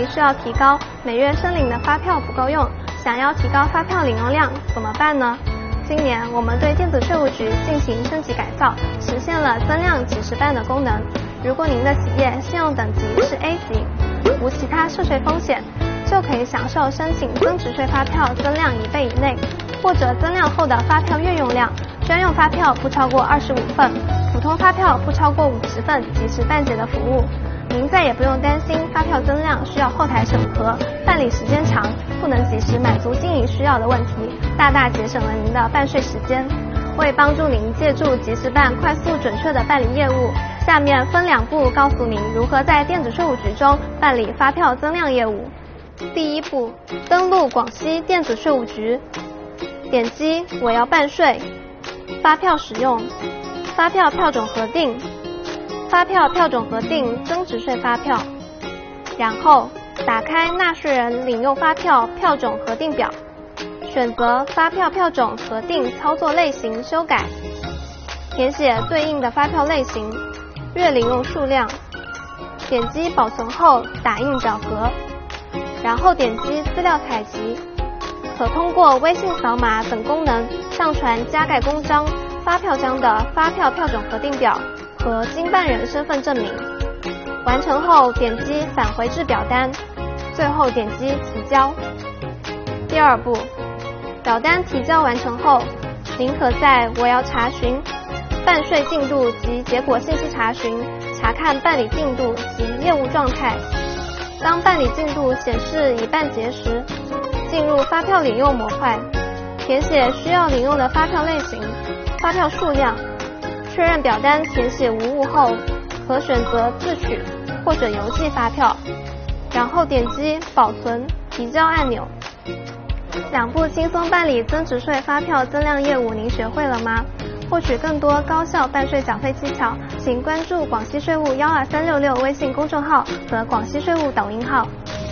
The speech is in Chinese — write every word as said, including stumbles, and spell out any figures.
需要提高，每月申领的发票不够用，想要提高发票领用量怎么办呢？今年我们对电子税务局进行升级改造，实现了增量即时办的功能。如果您的企业信用等级是 A 级，无其他涉税风险，就可以享受申请增值税发票增量一倍以内，或者增量后的发票月用量，专用发票不超过二十五份，普通发票不超过五十份即时办结的服务。您再也不用担心发票增量需要后台审核、办理时间长、不能及时满足经营需要的问题，大大节省了您的办税时间。为帮助您借助即时办快速准确的办理业务，下面分两步告诉您如何在电子税务局中办理发票增量业务。第一步，登录广西电子税务局，点击我要办税，发票使用，发票票种核定，发票票种核定增值税发票，然后打开纳税人领用发票票种核定表，选择发票票种核定操作类型修改，填写对应的发票类型、月领用数量，点击保存后打印表格，然后点击资料采集，可通过微信扫码等功能上传加盖公章、发票章的发票票种核定表和经办人身份证明。完成后点击返回至表单，最后点击提交。第二步，表单提交完成后，您可在我要查询、办税进度及结果信息查询查看办理进度及业务状态。当办理进度显示已办结时，进入发票领用模块，填写需要领用的发票类型、发票数量，确认表单填写无误后，可选择自取或者邮寄发票，然后点击保存、提交按钮。两步轻松办理增值税发票增量业务，您学会了吗？获取更多高效办税缴费技巧，请关注广西税务幺二三六六微信公众号和广西税务抖音号。